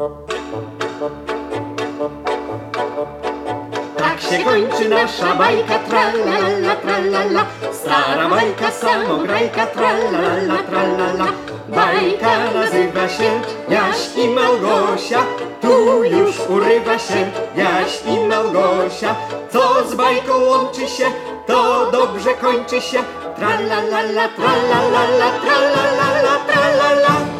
Tak się kończy nasza bajka, tra-la-la, tra-la-la. Stara bajka, samograjka, tra-la-la, tra-la-la. Bajka nazywa się Jaś i Małgosia. Tu już urywa się Jaś i Małgosia. Co z bajką łączy się, to dobrze kończy się. Tra-la-la-la, tra-la-la-la, tra-la-la-la, tra-la-la.